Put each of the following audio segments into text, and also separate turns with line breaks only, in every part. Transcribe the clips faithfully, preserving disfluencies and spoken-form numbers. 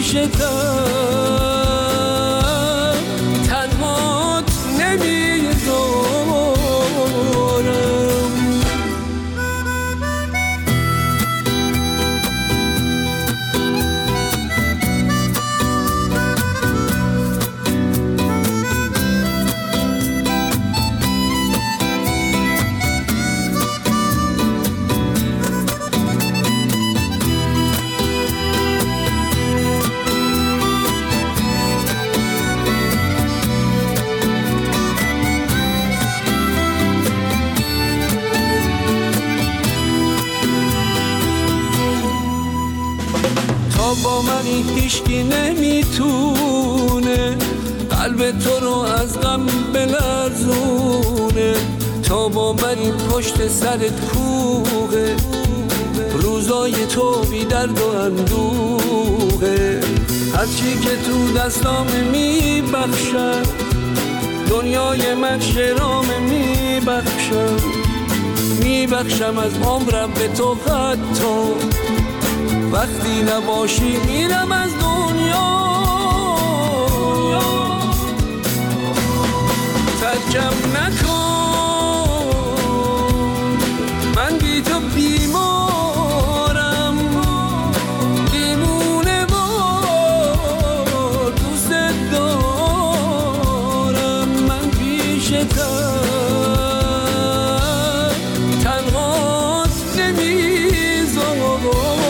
تنهات نمیذارم. با منی هیچکی نمیتونه قلب تو رو از غم بلرزونه. تا با منی پشت سرت کوه روزای تو بی درد و اندوه. هرچی که تو دستام میبخشم دنیای من شرام میبخشم. میبخشم از عمرم به تو حتی وقتی نباشی میرم از دنیا. ترکم نکن من بی تو بیمارم. دیمونه وار دوست دارم. من پیشتم تنهات نمیذارم.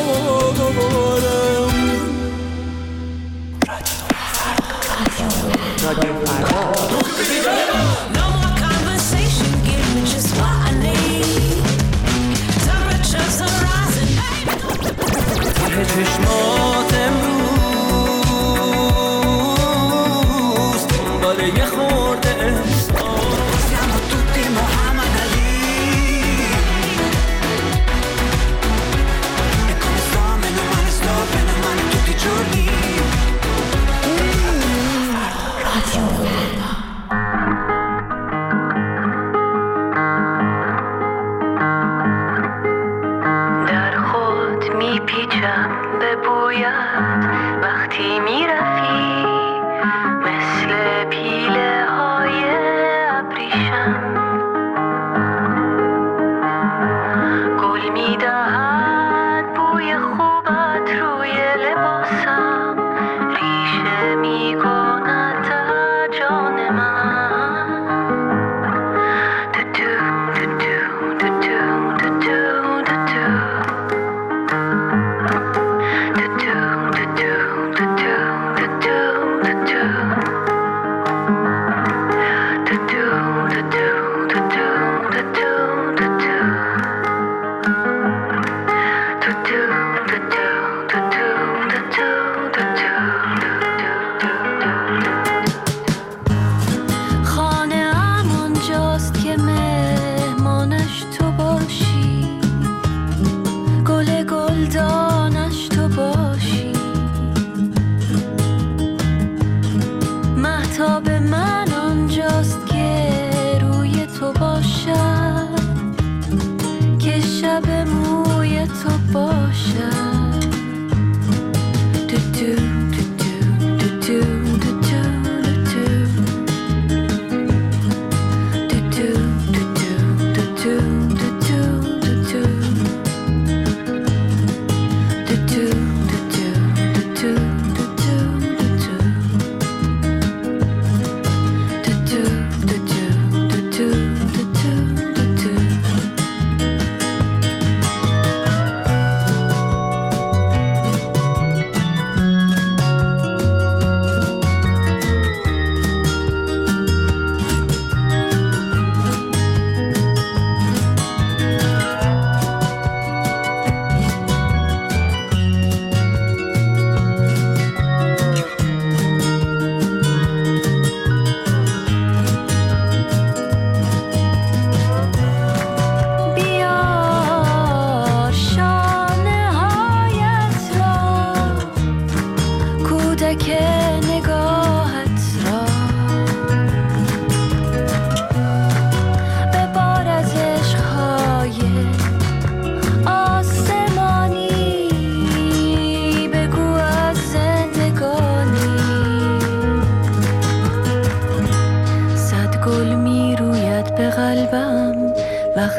No more conversation, give me just what I need. Temperatures are rising.
ته چشمات امروز دنبال یه خورده احساس.
Siamo tutti Muhammad Ali. E come sto, meno male sto, bene o male tutti i giorni. در خود میپیچم به بویت وقتی میرفی مثل پیله های ابریشم. گل میدهد بوی خوبت روی لباسم. ریشه میکند در جان من. دو دو دو دو دو دو دو دو.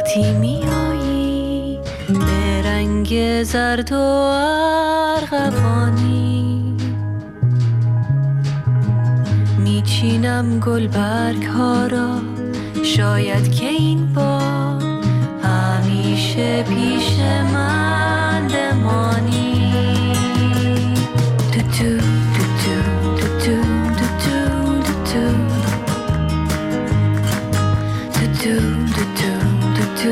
وقتی میایی به رنگ زرد و ارغوانی میچینم گلبرگ ها را شاید که این بار همیشه پیش من بمانی تو تو تو تو تو تو تو تو تو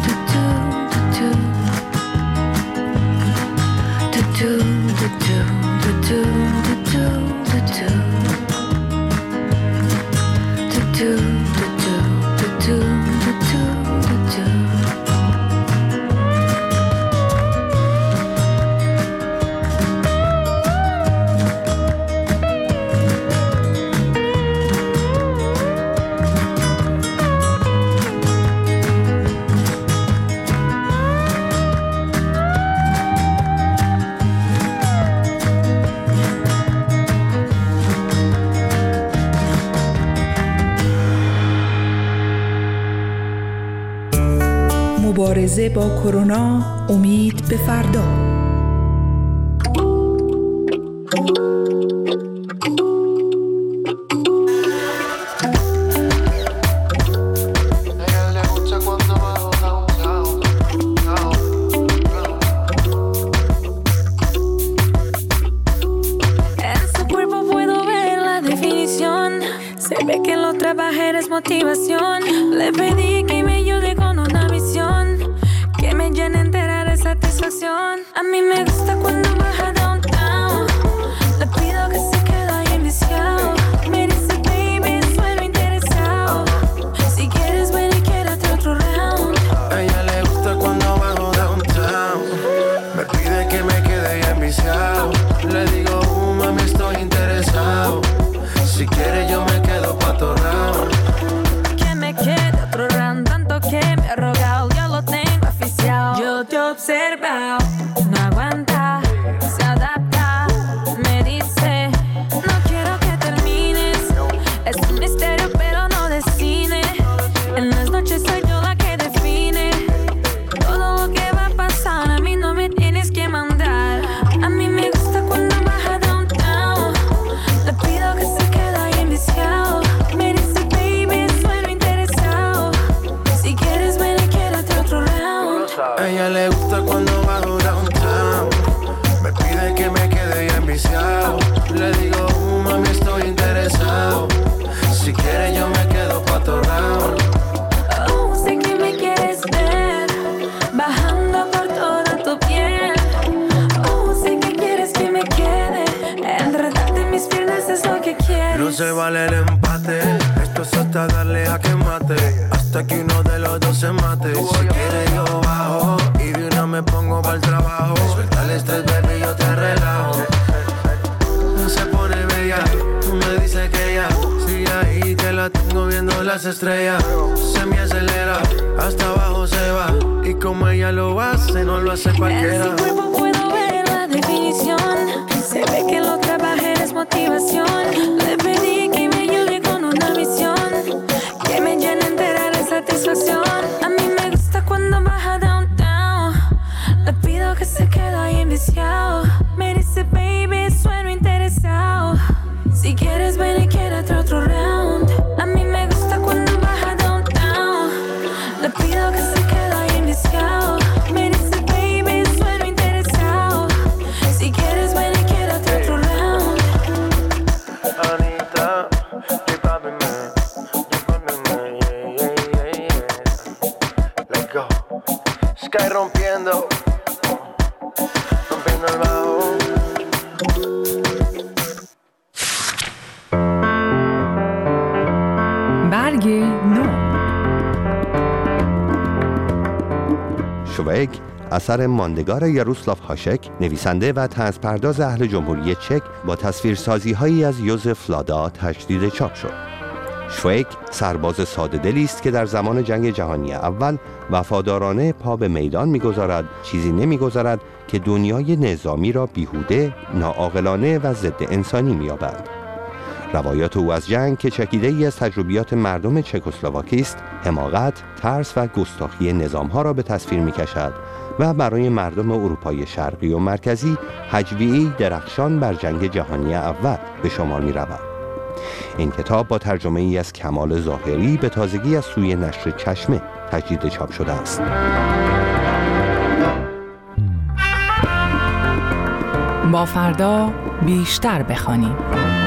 مبارزه با کرونا، امید به فردا.
Se ve que lo trabajar es motivación. Le pedí que me ayude con una misión que me llene entera de satisfacción. A mí me gusta cuando baja downtown. Le pido que se quede ahí enviciado. Me dice baby, sueno interesado. Si quieres ven y quédate otro round.
A ella le gusta cuando bajo downtown. Me pide que me quede ahí enviciado. Le digo, uh, mami, estoy interesado. Si quiere yo me quedo pa' otro round.
Que me quede otro round, tanto que me ha rogado, ya lo tengo oficial. Yo te he observado, no aguanta, se adapta. Me dice, no quiero que termines. Es un misterio pero no de cine. En las noches soy yo la que define todo lo que va a pasar. A mí no me tienes que mandar. A mí me gusta cuando baja downtown. Le pido que se quede ahí enviciado. Me dice baby, sueno interesado. Si quieres ven y quédate otro round.
A ella le gusta cuando bajo downtown. Me pide que me quede ahí enviciado. Le digo, uh, mami, estoy interesado. Si quiere yo me quedo pa' otro round.
Oh, sé que me quieres ver bajando por toda tu piel. Oh, sé que quieres que me quede enredarte en mis piernas, es lo que quieres.
No se vale el empate. Esto es hasta darle a que mate. Hasta que uno de los dos se mate. Si quiere yo bajo y de una me pongo pa'l trabajo. Suelta el estrés, baby, yo te relajo. No se pone bella, me dice que ya sigue ahí, que la tengo viendo las estrellas. Se me acelera, hasta abajo se va. Y como ella lo hace, no lo hace cualquiera.
En su cuerpo puedo ver la definición. Se ve que lo trabajar es motivación. Le pedí que me ayude con una misión que me llene entera de satisfacción. A mí me gusta cuando baja downtown. Le pido que se quede ahí enviciado. Me dice baby, sueno interesado. Si quieres ven y quédate otro round. A mí me gusta cuando baja downtown. Le pido que se quede ahí enviciado. Me dice baby, sueno interesado. Si quieres ven y quédate otro round.
Anita, keep popping me, keep popping me, yeah, yeah, yeah, yeah. Let's go. Sky rompiendo, rompiendo el bajo.
برگ نو.
شویک اثر ماندگار یاروسلاو هاشک، نویسنده و طنزپرداز اهل جمهوری چک، با تصویرسازی‌هایی از یوزف لادا تجدید چاپ شد. شویک سرباز ساده‌دلی است که در زمان جنگ جهانی اول وفادارانه پا به میدان می‌گذارد، چیزی نمی‌گذارد که دنیای نظامی را بیهوده، ناعاقلانه و ضد انسانی می‌یابد. روایات او از جنگ که چکیده ای از تجربیات مردم چکسلواکی است، حماقت، ترس و گستاخی نظام‌ها را به تصویر می‌کشد و برای مردم اروپای شرقی و مرکزی هجویه‌ای درخشان بر جنگ جهانی اول به شمار می‌رود. این کتاب با ترجمه ای از کمال ظاهری به تازگی از سوی نشر چشمه تجدید چاپ شده است.
با فردا بیشتر بخوانیم.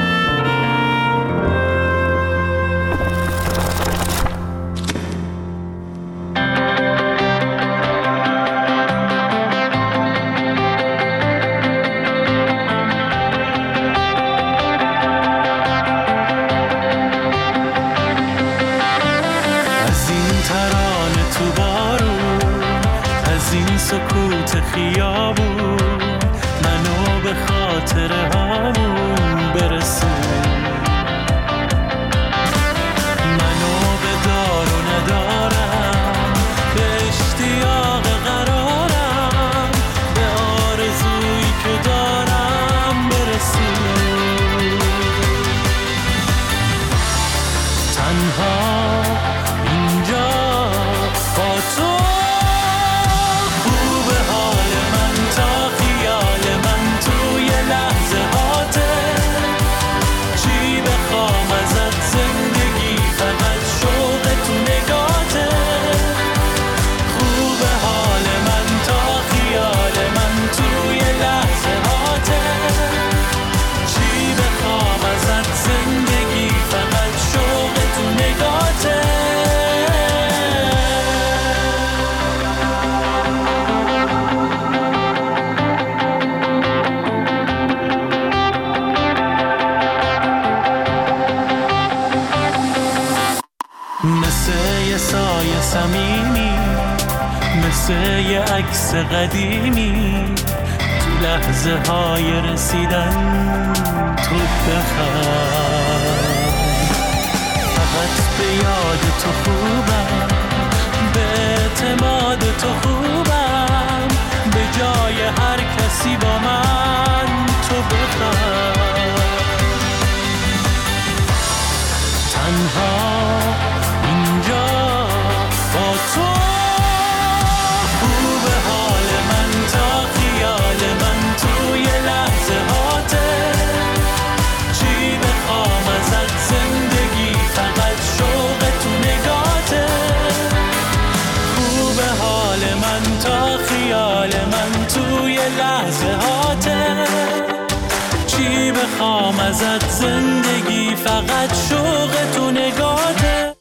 سکوت خیابون منو به خاطر همون برسون، منو به دار و ندارم، به اشتیاق قرارم، به آرزویی که دارم برسون. تنها اینجا با تو صمیمی، مثل یه عکس قدیمی، تو لحظه های رسیدن تو بخواه. فقط به یاد تو خوبم، به اعتماد تو خوبم، به جای هر کسی با من تو بخواه. تنها اینجا با تو خوب حال من تا خیال من توی لحظه هاته. چی بخوام ازت زندگی، فقط شوق تو نگاته. خوب حال من تا خیال من توی لحظه هاته. چی بخوام ازت زندگی، فقط شوق تو نگاته.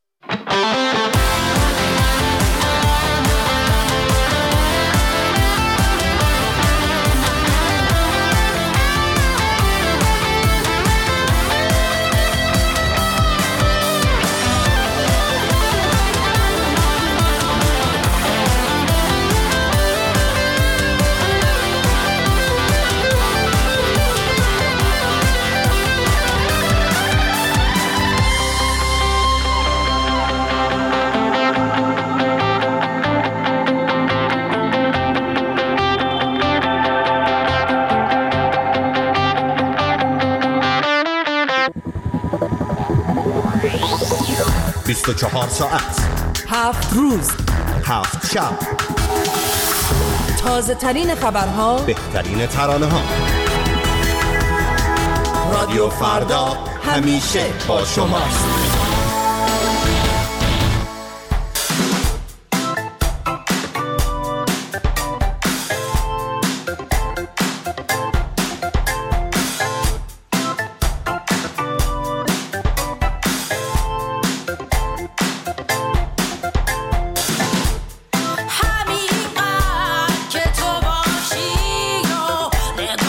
بیست و چهار ساعت،
هفت روز،
هفت شب،
تازه ترین خبرها،
بهترین ترانه ها. رادیو فردا همیشه با شماست.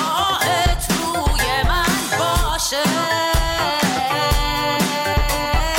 باشه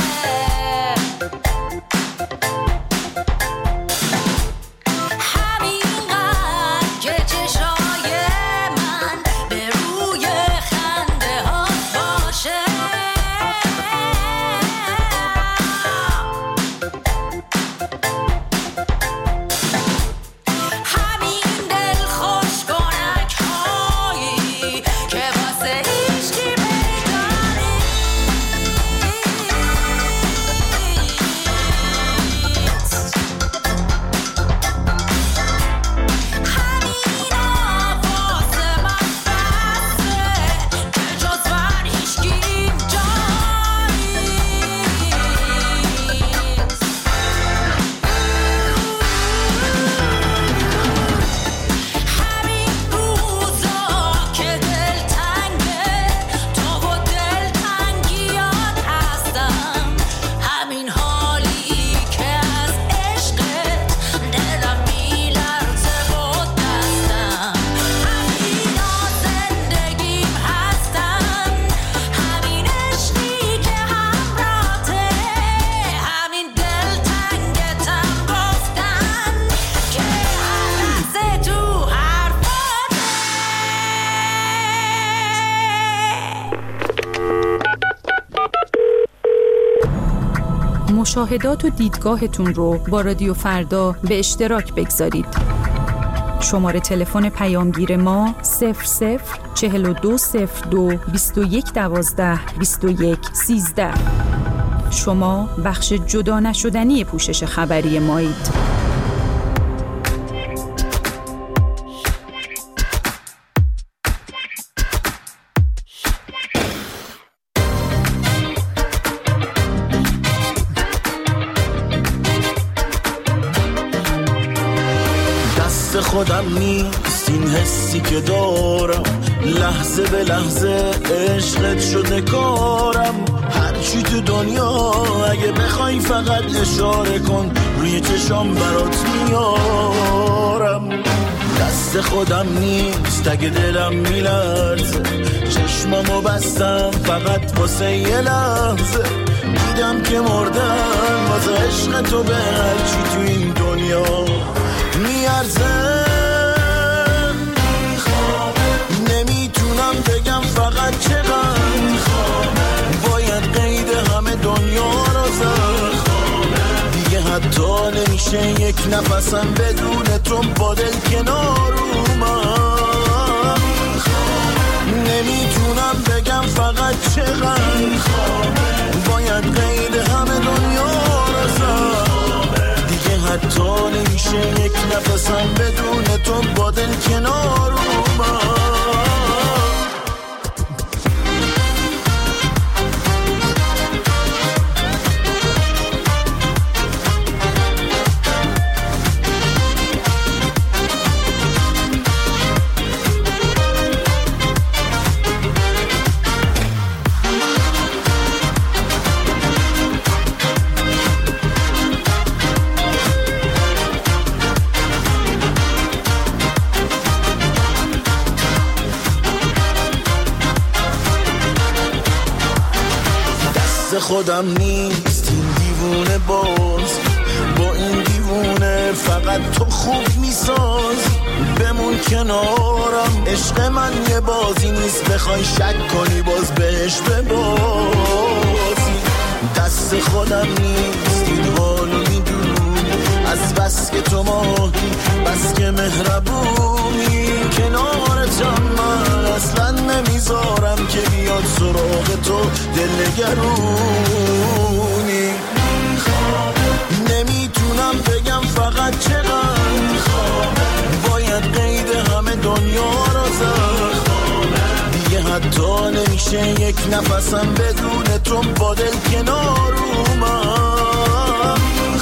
مشاهدات و دیدگاهتون رو با رادیو فردا به اشتراک بگذارید. شماره تلفن پیامگیر ما صفر صفر چهل و دو صفر دو بیست و یک دوازده بیست و یک سیزده. شما بخش جدا نشدنی پوشش خبری مایید.
خودم نیست این حسی که دارم، لحظه به لحظه عشقت شده کارم. هرچی تو دنیا اگه بخوای فقط اشاره کن، روی چشام برات میارم. دست خودم نیست اگه دلم میلرزه، چشمامو بستم فقط واسه یه لحظه. دیدم که مردم واسه عشق تو به هرچی تو این دنیا میارزه. نمیتونم بگم فقط چقدر باید قید همه دنیا رو زد. دیگه حتی نمیشه یک نفسم بدون تو با دل کنار اومد. نمیتونم بگم فقط چقدر باید قید همه دنیا رو زد. حتی نمیشه یک نفسم بدون تو با دل کنار اومد. خودم نیست این دیوونه باز، با این دیوونه فقط تو خوب میسازی. بمون کنارم، عشق من یه بازی نیست بخوای شک کنی باز بهش ببازی. دست خودم نیست این حالو میدونی، از بس که تو ماهی بس که مهربونی. کنارتم من اصلا نمیذارم که بیاد سراغ تو دلنگرونی. نمیتونم بگم فقط چقدر باید قید همه دنیا رو زد. دیگه حتی نمیشه یک نفسم بدون تو با دل کنار اومد.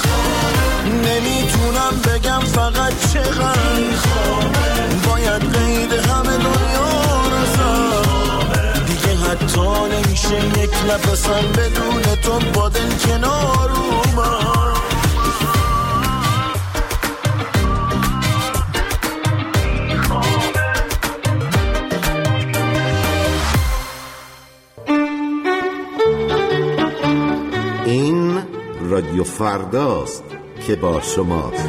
نمیتونم بگم فقط چقدر باید قید همه دنیا رو زد. دیگه حتی نمیشه یک نفسم بدون تو با دل کنار اومد.
این رادیو فرداست که با شماست.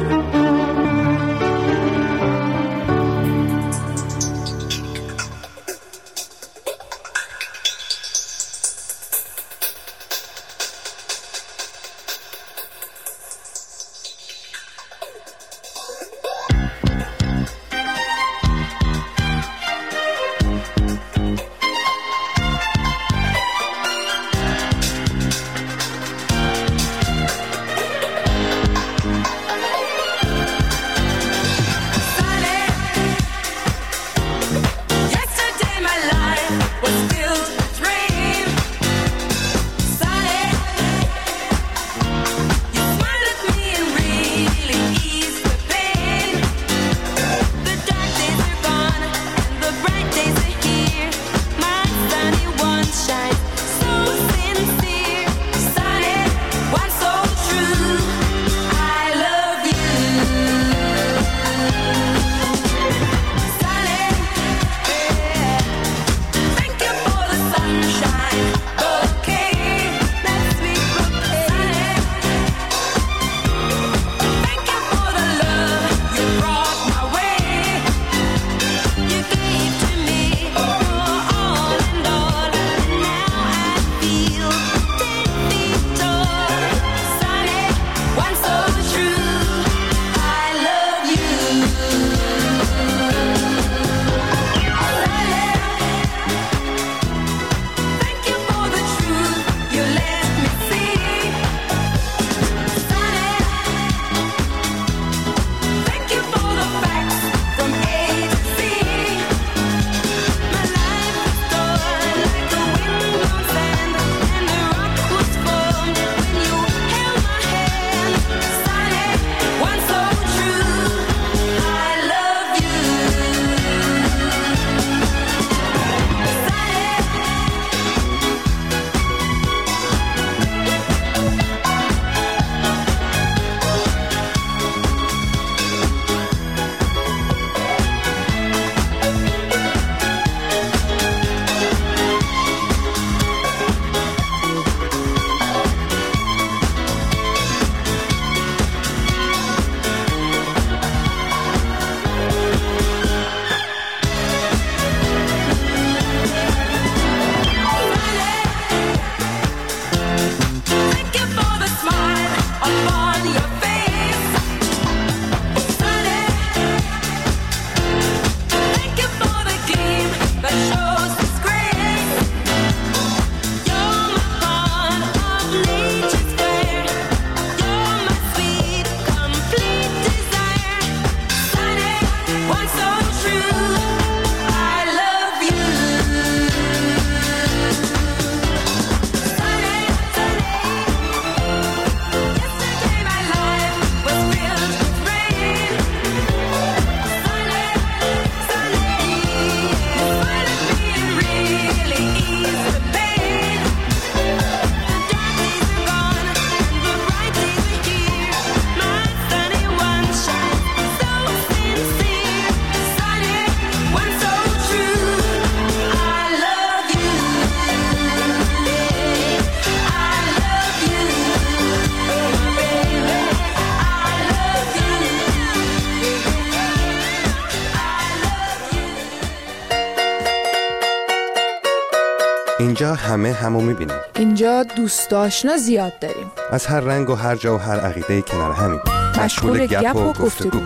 اینجا همه همو میبینیم.
اینجا دوست آشنا زیاد داریم.
از هر رنگ و هر جا و هر عقیده کنار همین.
مشغول گپ و گفتگو.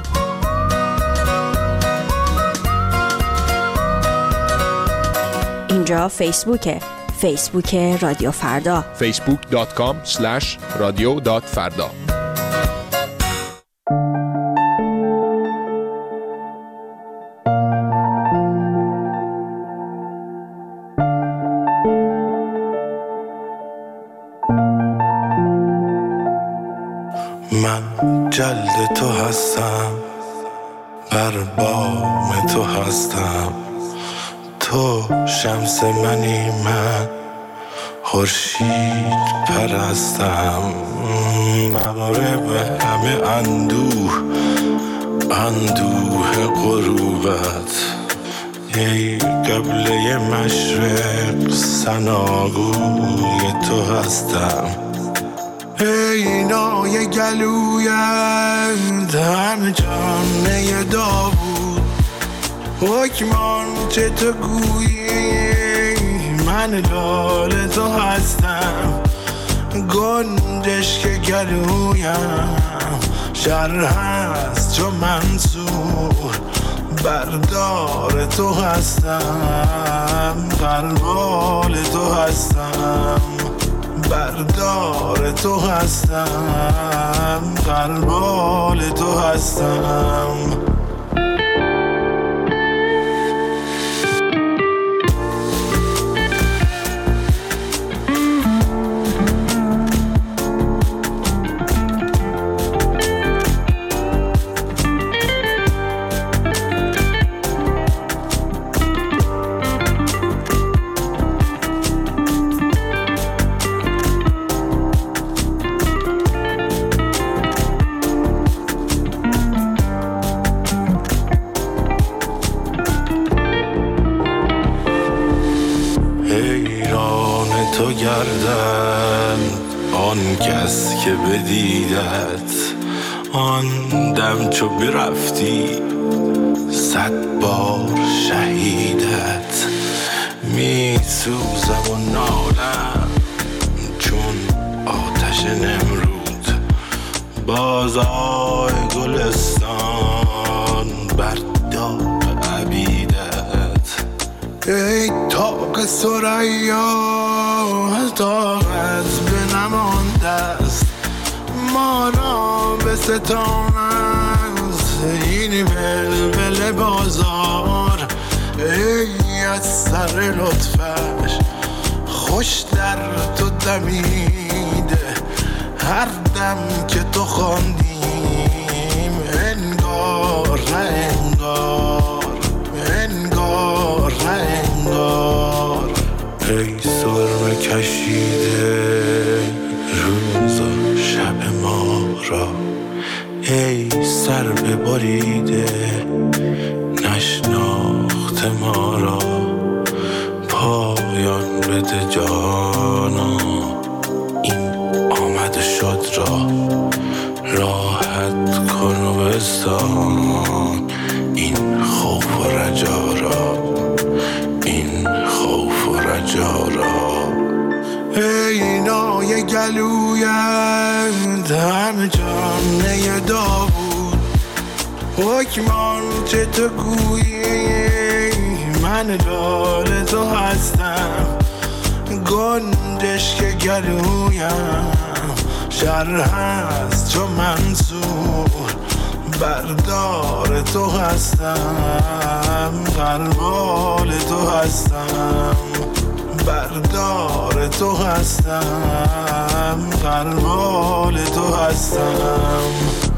اینجا فیسبوکه. فیسبوک رادیو فردا.
فیسبوک دات کام اسلش رادیو دات فردا.
من جلد تو هستم، بر بام تو هستم، تو شمس منی، من خورشید پرستم. مغرب همه اندوه، اندوه غروبت، ای قبله مشرق، ثناگوی تو هستم. ای نای گلویت، همه جانه داوود، حکمان چه تو گویی، من لال تو هستم. گنجش که گلویم، شر هست چو منصور، بردار تو هستم، غربال تو هستم، بردار تو هستم، غربال تو هستم. گردن آن کس که بدیدت، آن دم چو برفتی صد بار شهیدت. می سوزم و نالم چون آتش نمرود، بازای گلستان بر داغ عبیدت. ای طاق ثریا، طاقت به نمانده است، ما را به ستان است این بلبل بازار. ای از سر لطفش خوش در تو دمیده، هر دم که تو خواندیم انگار نه انگار، انگار نه انگار. ای سرمه کشیده روز و شب ما را، ای سر ببریده نشناخت ما را. پایان بده جانا این آمد شد را، راحت کن و بستان این خوف و رجا را، این خوف و رجا را. ای نای گلویت، همه جانه داوود، حکمان چه تو گویی، من لال هستم، گنجش که گلویم شر هست چون منصور، بردار تو هستم، غربال تو هستم، بردار تو هستم، غربال تو هستم.